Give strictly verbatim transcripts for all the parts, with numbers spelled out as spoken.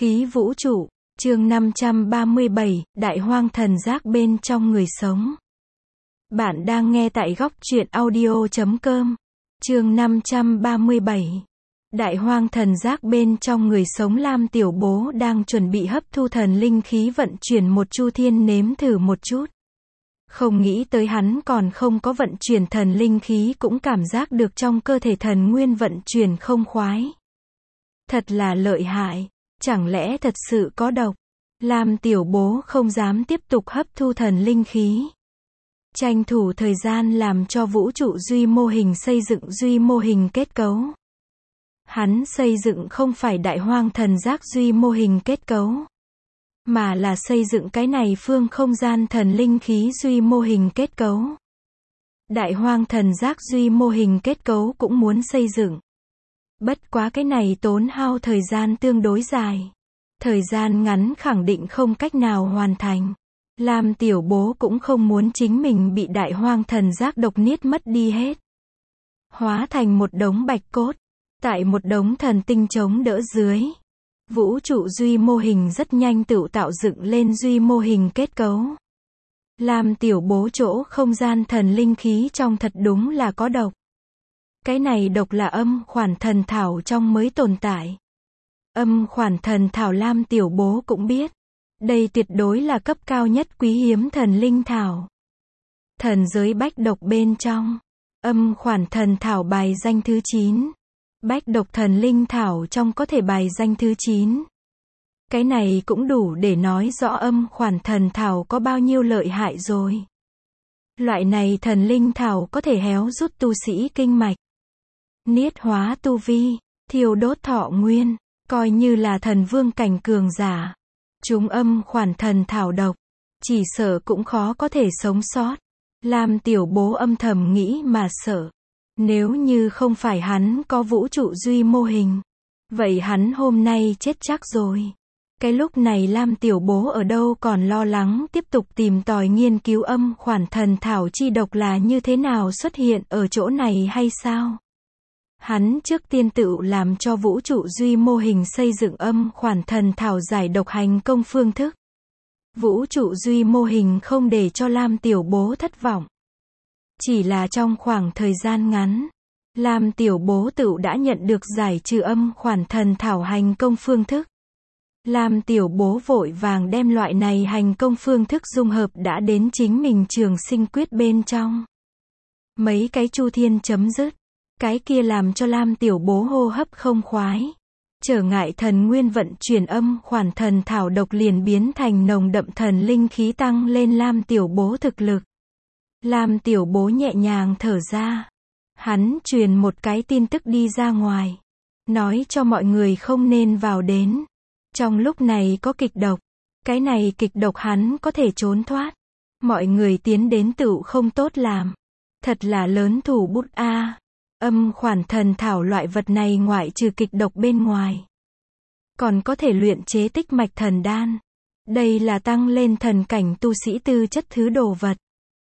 khí vũ trụ, chương năm trăm ba mươi bảy, Đại Hoang Thần Giác bên trong người sống. Bạn đang nghe tại góc truyện audio chấm com, chương năm trăm ba mươi bảy. Đại Hoang Thần Giác bên trong người sống. Lam Tiểu Bố đang chuẩn bị hấp thu thần linh khí vận chuyển một chu thiên nếm thử một chút. Không nghĩ tới hắn còn không có vận chuyển thần linh khí cũng cảm giác được trong cơ thể thần nguyên vận chuyển không khoái. Thật là lợi hại, chẳng lẽ thật sự có độc? Lam Tiểu Bố không dám tiếp tục hấp thu thần linh khí. Tranh thủ thời gian làm cho vũ trụ duy mô hình xây dựng duy mô hình kết cấu. Hắn xây dựng không phải Đại Hoang Thần Giác duy mô hình kết cấu, mà là xây dựng cái này phương không gian thần linh khí duy mô hình kết cấu. Đại Hoang Thần Giác duy mô hình kết cấu cũng muốn xây dựng. Bất quá cái này tốn hao thời gian tương đối dài. Thời gian ngắn khẳng định không cách nào hoàn thành. Lam Tiểu Bố cũng không muốn chính mình bị Đại Hoang Thần Giác độc niết mất đi hết. Hóa thành một đống bạch cốt. Tại một đống thần tinh chống đỡ dưới. Vũ trụ duy mô hình rất nhanh tự tạo dựng lên duy mô hình kết cấu. Lam Tiểu Bố chỗ không gian thần linh khí trong thật đúng là có độc. Cái này độc là âm khoản thần thảo trong mới tồn tại. Âm khoản thần thảo Lam Tiểu Bố cũng biết. Đây tuyệt đối là cấp cao nhất quý hiếm thần linh thảo. Thần giới bách độc bên trong. Âm khoản thần thảo bài danh thứ chín. Bách độc thần linh thảo trong có thể bài danh thứ chín. Cái này cũng đủ để nói rõ âm khoản thần thảo có bao nhiêu lợi hại rồi. Loại này thần linh thảo có thể héo rút tu sĩ kinh mạch, niết hóa tu vi, thiêu đốt thọ nguyên, coi như là thần vương cảnh cường giả. Chúng âm khoản thần thảo độc, chỉ sợ cũng khó có thể sống sót. Lam Tiểu Bố âm thầm nghĩ mà sợ. Nếu như không phải hắn có vũ trụ duy mô hình, vậy hắn hôm nay chết chắc rồi. Cái lúc này Lam Tiểu Bố ở đâu còn lo lắng tiếp tục tìm tòi nghiên cứu âm khoản thần thảo chi độc là như thế nào xuất hiện ở chỗ này hay sao? Hắn trước tiên tự làm cho vũ trụ duy mô hình xây dựng âm khoản thần thảo giải độc hành công phương thức. Vũ trụ duy mô hình không để cho Lam Tiểu Bố thất vọng. Chỉ là trong khoảng thời gian ngắn, Lam Tiểu Bố tự đã nhận được giải trừ âm khoản thần thảo hành công phương thức. Lam Tiểu Bố vội vàng đem loại này hành công phương thức dung hợp đã đến chính mình trường sinh quyết bên trong. Mấy cái chu thiên chấm dứt. Cái kia làm cho Lam Tiểu Bố hô hấp không khoái. Trở ngại thần nguyên vận chuyển âm khoản thần thảo độc liền biến thành nồng đậm thần linh khí tăng lên Lam Tiểu Bố thực lực. Lam Tiểu Bố nhẹ nhàng thở ra. Hắn truyền một cái tin tức đi ra ngoài. Nói cho mọi người không nên vào đến. Trong lúc này có kịch độc. Cái này kịch độc hắn có thể trốn thoát. Mọi người tiến đến tự không tốt làm. Thật là lớn thủ bút a. Âm khoản thần thảo loại vật này ngoại trừ kịch độc bên ngoài. Còn có thể luyện chế tích mạch thần đan. Đây là tăng lên thần cảnh tu sĩ tư chất thứ đồ vật.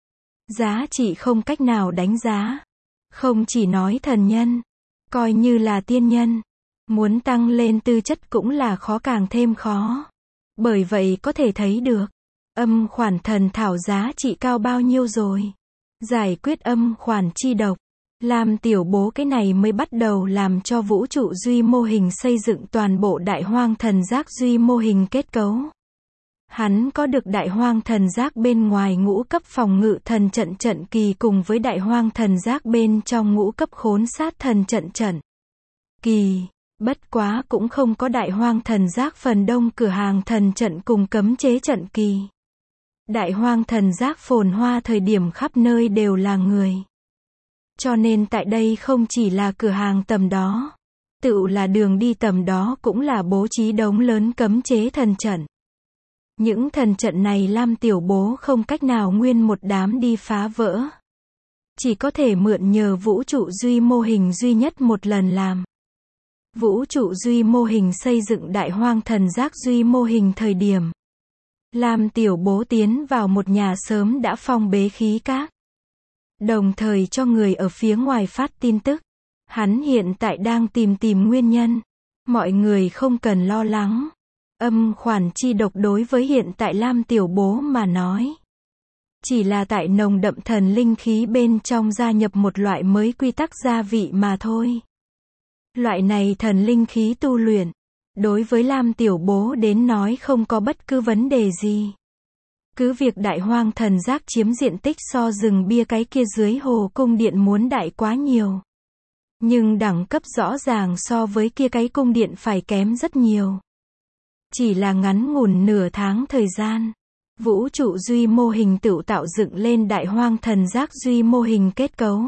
Giá trị không cách nào đánh giá. Không chỉ nói thần nhân, coi như là tiên nhân. Muốn tăng lên tư chất cũng là khó càng thêm khó. Bởi vậy có thể thấy được, âm khoản thần thảo giá trị cao bao nhiêu rồi. Giải quyết âm khoản chi độc. Lam Tiểu Bố cái này mới bắt đầu làm cho vũ trụ duy mô hình xây dựng toàn bộ Đại Hoang Thần Giác duy mô hình kết cấu. Hắn có được Đại Hoang Thần Giác bên ngoài ngũ cấp phòng ngự thần trận trận kỳ cùng với Đại Hoang Thần Giác bên trong ngũ cấp khốn sát thần trận trận kỳ. Bất quá cũng không có Đại Hoang Thần Giác phần đông cửa hàng thần trận cùng cấm chế trận kỳ. Đại Hoang Thần Giác phồn hoa thời điểm khắp nơi đều là người. Cho nên tại đây không chỉ là cửa hàng tầm đó, tự là đường đi tầm đó cũng là bố trí đống lớn cấm chế thần trận. Những thần trận này Lam Tiểu Bố không cách nào nguyên một đám đi phá vỡ. Chỉ có thể mượn nhờ vũ trụ duy mô hình duy nhất một lần làm. Vũ trụ duy mô hình xây dựng Đại Hoang Thần Giác duy mô hình thời điểm. Lam Tiểu Bố tiến vào một nhà sớm đã phong bế khí các. Đồng thời cho người ở phía ngoài phát tin tức. Hắn hiện tại đang tìm tìm nguyên nhân. Mọi người không cần lo lắng. Âm khoản chi độc đối với hiện tại Lam Tiểu Bố mà nói, chỉ là tại nồng đậm thần linh khí bên trong gia nhập một loại mới quy tắc gia vị mà thôi. Loại này thần linh khí tu luyện, đối với Lam Tiểu Bố đến nói không có bất cứ vấn đề gì. Cứ việc Đại Hoang Thần Giác chiếm diện tích so rừng bia cái kia dưới hồ cung điện muốn đại quá nhiều. Nhưng đẳng cấp rõ ràng so với kia cái cung điện phải kém rất nhiều. Chỉ là ngắn ngủn nửa tháng thời gian, vũ trụ duy mô hình tự tạo dựng lên Đại Hoang Thần Giác duy mô hình kết cấu.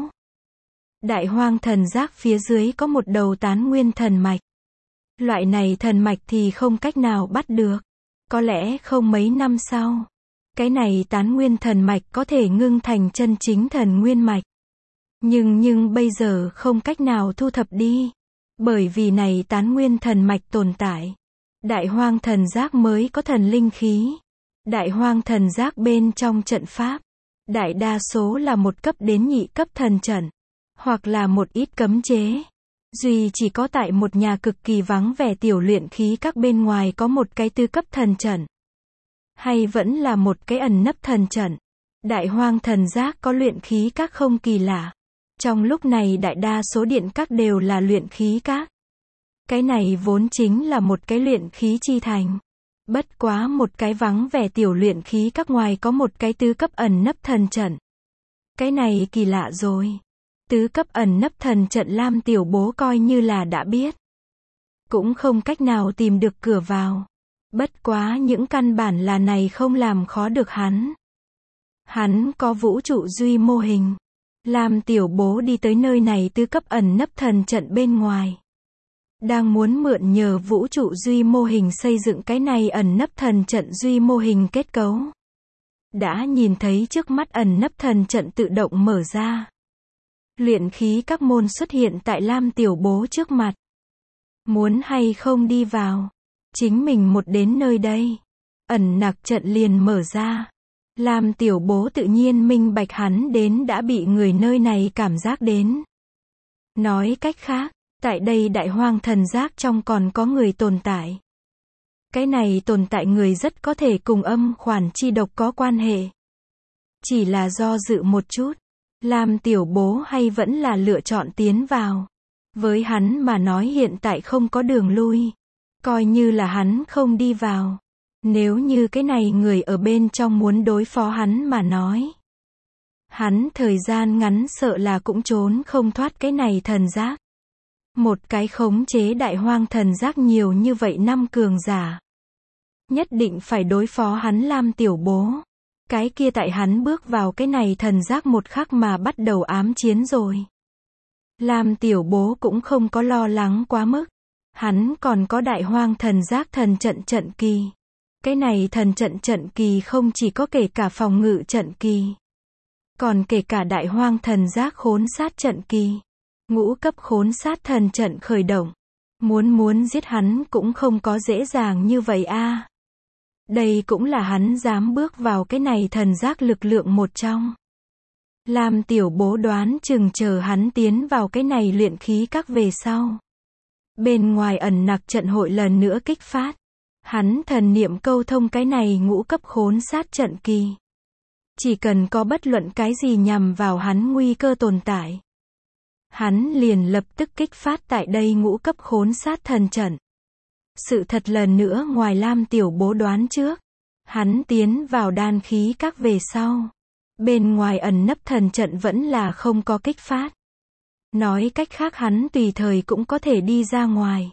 Đại Hoang Thần Giác phía dưới có một đầu tán nguyên thần mạch. Loại này thần mạch thì không cách nào bắt được. Có lẽ không mấy năm sau, cái này tán nguyên thần mạch có thể ngưng thành chân chính thần nguyên mạch. Nhưng nhưng bây giờ không cách nào thu thập đi. Bởi vì này tán nguyên thần mạch tồn tại, Đại Hoang Thần Giác mới có thần linh khí. Đại Hoang Thần Giác bên trong trận pháp, đại đa số là một cấp đến nhị cấp thần trận, hoặc là một ít cấm chế. Duy chỉ có tại một nhà cực kỳ vắng vẻ tiểu luyện khí các bên ngoài có một cái tư cấp thần trận. Hay vẫn là một cái ẩn nấp thần trận. Đại Hoang Thần Giác có luyện khí các không kỳ lạ. Trong lúc này đại đa số điện các đều là luyện khí các. Cái này vốn chính là một cái luyện khí chi thành. Bất quá một cái vắng vẻ tiểu luyện khí các ngoài có một cái tứ cấp ẩn nấp thần trận. Cái này kỳ lạ rồi. Tứ cấp ẩn nấp thần trận Lam Tiểu Bố coi như là đã biết. Cũng không cách nào tìm được cửa vào. Bất quá những căn bản là này không làm khó được hắn. Hắn có vũ trụ duy mô hình. Lam Tiểu Bố đi tới nơi này tứ cấp ẩn nấp thần trận bên ngoài. Đang muốn mượn nhờ vũ trụ duy mô hình xây dựng cái này ẩn nấp thần trận duy mô hình kết cấu. Đã nhìn thấy trước mắt ẩn nấp thần trận tự động mở ra. Luyện khí các môn xuất hiện tại Lam Tiểu Bố trước mặt. Muốn hay không đi vào. Chính mình một đến nơi đây. Ẩn nặc trận liền mở ra. Lam Tiểu Bố tự nhiên minh bạch hắn đến đã bị người nơi này cảm giác đến. Nói cách khác, tại đây Đại Hoang Thần Giác trong còn có người tồn tại. Cái này tồn tại người rất có thể cùng âm khoản chi độc có quan hệ. Chỉ là do dự một chút. Lam Tiểu Bố hay vẫn là lựa chọn tiến vào. Với hắn mà nói hiện tại không có đường lui. Coi như là hắn không đi vào. Nếu như cái này người ở bên trong muốn đối phó hắn mà nói. Hắn thời gian ngắn sợ là cũng trốn không thoát cái này thần giác. Một cái khống chế Đại Hoang Thần Giác nhiều như vậy năm cường giả. Nhất định phải đối phó hắn Lam Tiểu Bố. Cái kia tại hắn bước vào cái này thần giác một khắc mà bắt đầu ám chiến rồi. Lam Tiểu Bố cũng không có lo lắng quá mức. Hắn còn có Đại Hoang Thần Giác thần trận trận kỳ. Cái này thần trận trận kỳ không chỉ có kể cả phòng ngự trận kỳ. Còn kể cả Đại Hoang Thần Giác khốn sát trận kỳ. Ngũ cấp khốn sát thần trận khởi động. Muốn muốn giết hắn cũng không có dễ dàng như vậy a. Đây cũng là hắn dám bước vào cái này thần giác lực lượng một trong. Lam Tiểu Bố đoán chừng chờ hắn tiến vào cái này luyện khí các về sau. Bên ngoài ẩn nặc trận hội lần nữa kích phát. Hắn thần niệm câu thông cái này ngũ cấp khốn sát trận kỳ. Chỉ cần có bất luận cái gì nhằm vào hắn nguy cơ tồn tại. Hắn liền lập tức kích phát tại đây ngũ cấp khốn sát thần trận. Sự thật lần nữa ngoài Lam Tiểu Bố đoán trước. Hắn tiến vào đan khí các về sau. Bên ngoài ẩn nấp thần trận vẫn là không có kích phát. Nói cách khác hắn tùy thời cũng có thể đi ra ngoài.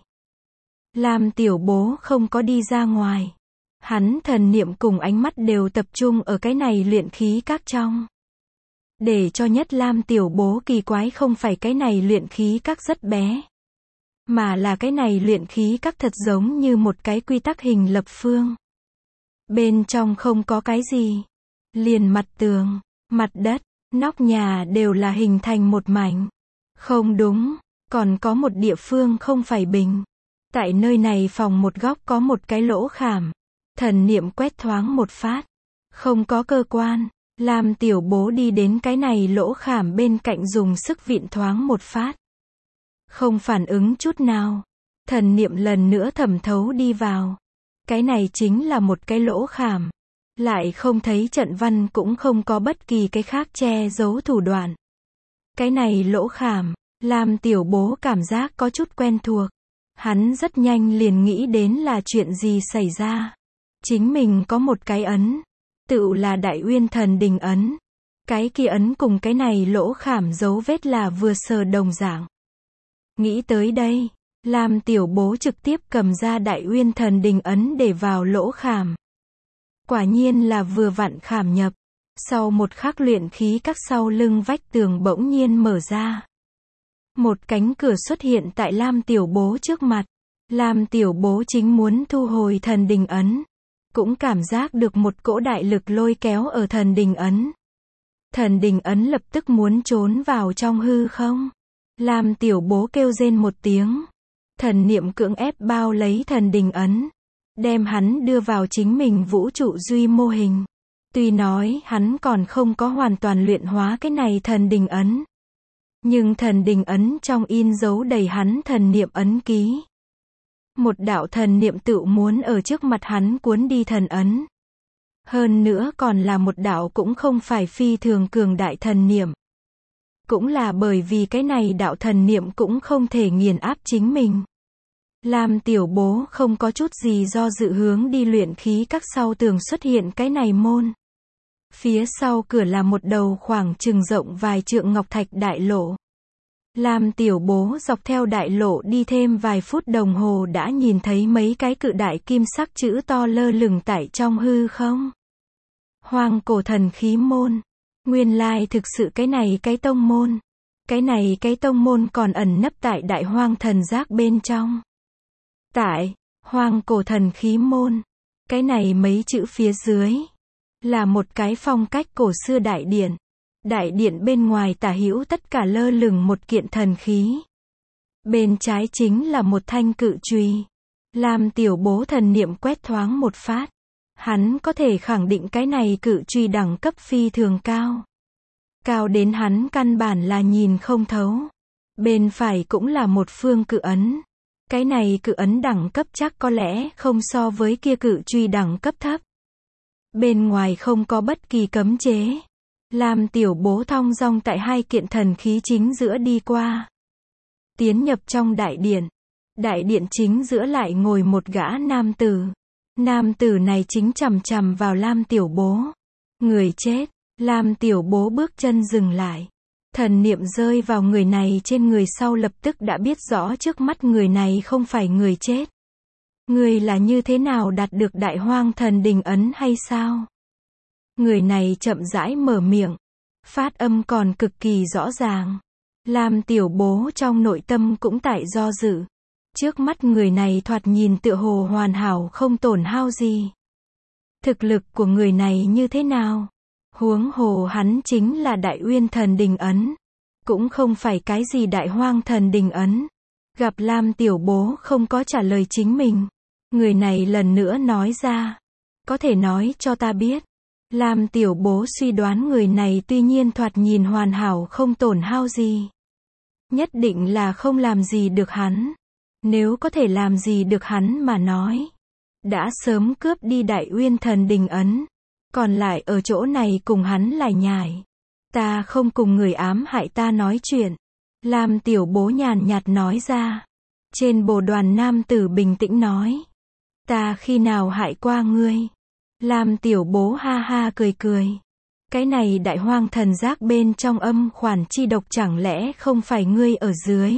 Lam Tiểu Bố không có đi ra ngoài. Hắn thần niệm cùng ánh mắt đều tập trung ở cái này luyện khí các trong. Để cho nhất Lam Tiểu Bố kỳ quái không phải cái này luyện khí các rất bé. Mà là cái này luyện khí các thật giống như một cái quy tắc hình lập phương. Bên trong không có cái gì. Liền mặt tường, mặt đất, nóc nhà đều là hình thành một mảnh. Không đúng, còn có một địa phương không phải bình. Tại nơi này phòng một góc có một cái lỗ khảm. Thần niệm quét thoáng một phát. Không có cơ quan. Lam Tiểu Bố đi đến cái này lỗ khảm bên cạnh dùng sức vịn thoáng một phát. Không phản ứng chút nào. Thần niệm lần nữa thẩm thấu đi vào. Cái này chính là một cái lỗ khảm. Lại không thấy trận văn cũng không có bất kỳ cái khác che giấu thủ đoạn. Cái này lỗ khảm, Lam Tiểu Bố cảm giác có chút quen thuộc. Hắn rất nhanh liền nghĩ đến là chuyện gì xảy ra. Chính mình có một cái ấn, tựu là Đại Uyên Thần Đình ấn. Cái kia ấn cùng cái này lỗ khảm dấu vết là vừa sờ đồng dạng. Nghĩ tới đây, Lam Tiểu Bố trực tiếp cầm ra Đại Uyên Thần Đình ấn để vào lỗ khảm. Quả nhiên là vừa vặn khảm nhập. Sau một khắc luyện khí các sau lưng vách tường bỗng nhiên mở ra. Một cánh cửa xuất hiện tại Lam Tiểu Bố trước mặt. Lam Tiểu Bố chính muốn thu hồi thần đình ấn. Cũng cảm giác được một cỗ đại lực lôi kéo ở thần đình ấn. Thần đình ấn lập tức muốn trốn vào trong hư không. Lam Tiểu Bố kêu rên một tiếng. Thần niệm cưỡng ép bao lấy thần đình ấn. Đem hắn đưa vào chính mình vũ trụ duy mô hình. Tuy nói hắn còn không có hoàn toàn luyện hóa cái này thần đình ấn. Nhưng thần đình ấn trong in dấu đầy hắn thần niệm ấn ký. Một đạo thần niệm tự muốn ở trước mặt hắn cuốn đi thần ấn. Hơn nữa còn là một đạo cũng không phải phi thường cường đại thần niệm. Cũng là bởi vì cái này đạo thần niệm cũng không thể nghiền áp chính mình. Lam Tiểu Bố không có chút gì do dự hướng đi luyện khí các sau tường xuất hiện cái này môn. Phía sau cửa là một đầu khoảng chừng rộng vài trượng ngọc thạch đại lộ. Lam Tiểu Bố dọc theo đại lộ đi thêm vài phút đồng hồ đã nhìn thấy mấy cái cự đại kim sắc chữ to lơ lửng tại trong hư không. Hoang cổ thần khí môn. Nguyên lai thực sự cái này cái tông môn. Cái này cái tông môn còn ẩn nấp tại đại hoang thần giác bên trong. Tại, hoang cổ thần khí môn. Cái này mấy chữ phía dưới. Là một cái phong cách cổ xưa đại điện. Đại điện bên ngoài tả hữu tất cả lơ lửng một kiện thần khí. Bên trái chính là một thanh cự chùy. Lam Tiểu Bố thần niệm quét thoáng một phát. Hắn có thể khẳng định cái này cự chùy đẳng cấp phi thường cao. Cao đến hắn căn bản là nhìn không thấu. Bên phải cũng là một phương cự ấn. Cái này cự ấn đẳng cấp chắc có lẽ không so với kia cự chùy đẳng cấp thấp. Bên ngoài không có bất kỳ cấm chế. Lam Tiểu Bố thong dong tại hai kiện thần khí chính giữa đi qua. Tiến nhập trong đại điện. Đại điện chính giữa lại ngồi một gã nam tử. Nam tử này chính chằm chằm vào Lam Tiểu Bố. Người chết. Lam Tiểu Bố bước chân dừng lại. Thần niệm rơi vào người này trên người sau lập tức đã biết rõ trước mắt người này không phải người chết. Người là như thế nào đạt được đại hoang thần đình ấn hay sao? Người này chậm rãi mở miệng. Phát âm còn cực kỳ rõ ràng. Lam Tiểu Bố trong nội tâm cũng tại do dự. Trước mắt người này thoạt nhìn tựa hồ hoàn hảo không tổn hao gì. Thực lực của người này như thế nào? Huống hồ hắn chính là Đại Uyên Thần Đình ấn. Cũng không phải cái gì đại hoang thần đình ấn. Gặp Lam Tiểu Bố không có trả lời chính mình. Người này lần nữa nói ra. Có thể nói cho ta biết. Lam Tiểu Bố suy đoán người này tuy nhiên thoạt nhìn hoàn hảo không tổn hao gì. Nhất định là không làm gì được hắn. Nếu có thể làm gì được hắn mà nói. Đã sớm cướp đi Đại Uyên Thần Đình ấn. Còn lại ở chỗ này cùng hắn lải nhải. Ta không cùng người ám hại ta nói chuyện. Lam Tiểu Bố nhàn nhạt nói ra. Trên bồ đoàn nam tử bình tĩnh nói. Ta khi nào hại qua ngươi? Lam Tiểu Bố ha ha cười cười. Cái này đại hoang thần giác bên trong âm khoản chi độc chẳng lẽ không phải ngươi ở dưới?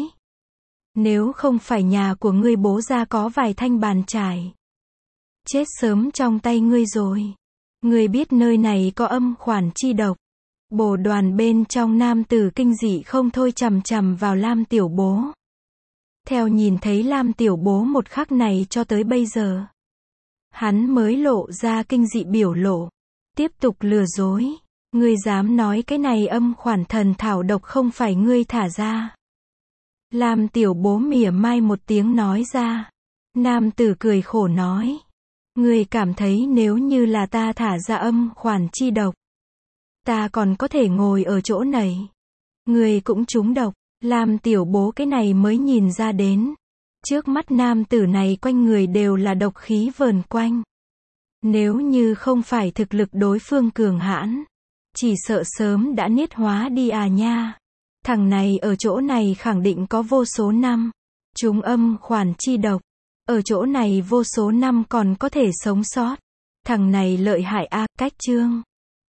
Nếu không phải nhà của ngươi bố ra có vài thanh bàn chải. Chết sớm trong tay ngươi rồi. Ngươi biết nơi này có âm khoản chi độc. Bồ đoàn bên trong nam tử kinh dị không thôi chằm chằm vào Lam Tiểu Bố. Theo nhìn thấy Lam Tiểu Bố một khắc này cho tới bây giờ. Hắn mới lộ ra kinh dị biểu lộ. Tiếp tục lừa dối. Ngươi dám nói cái này âm khoản thần thảo độc không phải ngươi thả ra. Lam Tiểu Bố mỉa mai một tiếng nói ra. Nam tử cười khổ nói. Ngươi cảm thấy nếu như là ta thả ra âm khoản chi độc. Ta còn có thể ngồi ở chỗ này. Ngươi cũng trúng độc. Lam Tiểu Bố cái này mới nhìn ra đến. Trước mắt nam tử này quanh người đều là độc khí vờn quanh. Nếu như không phải thực lực đối phương cường hãn, chỉ sợ sớm đã niết hóa đi à nha. Thằng này ở chỗ này khẳng định có vô số năm. Chúng âm khoản chi độc. Ở chỗ này vô số năm còn có thể sống sót. Thằng này lợi hại a, cách chương.